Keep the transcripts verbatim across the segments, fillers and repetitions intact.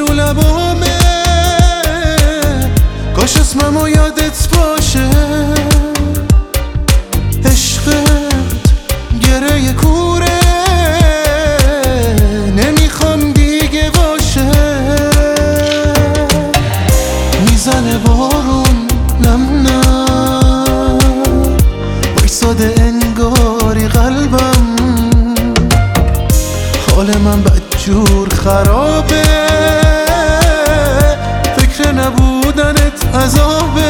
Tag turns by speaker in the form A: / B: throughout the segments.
A: رو لبامه، کاش اسممو یادت باشه. عشقت گره کوره، نمیخوام دیگه باشه. میزنه بارون نم نم، وایساده انگاری قلبم. حال من بدجور خرابه، فکر نبودنت عذابه.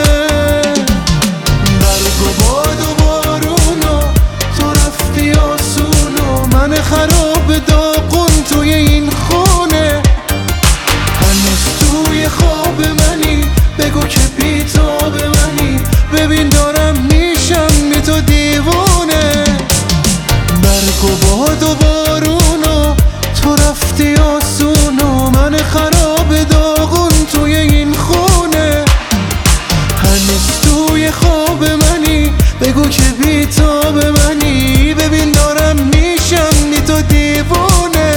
A: برگ و باد و بارونا، تو رفتی آسونو، من خراب داغون توی این خونه. هنوز توی خواب منی، بگو که بیتاب منی، ببین دارم میشم بی تو دیوونه. برگ و باد و بارونا، تو رفتی آسونو، من خراب داغون توی این خونه. هنوز توی خواب منی، بگو که بیتاب منی، ببین دارم میشم بی تو دیوونه.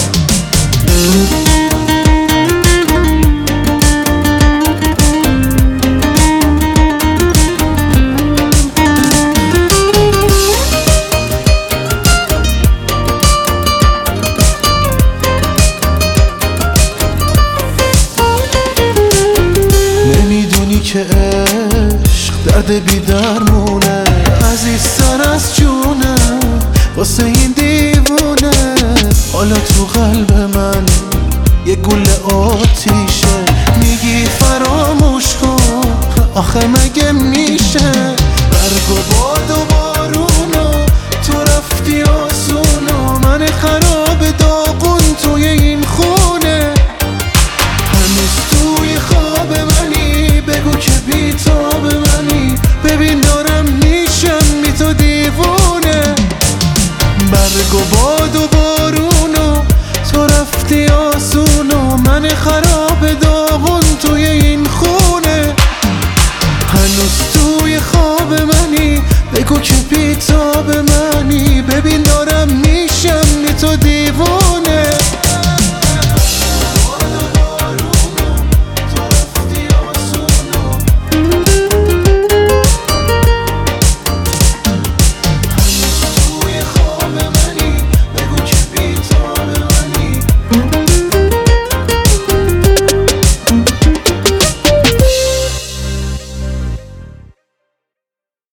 A: که عشق درد بی درمونه، عزیزتر از جونه واسه این دیوونه. حالا تو قلب من یه گل آتیشه، میگی فراموش کن، آخه مگه میشه؟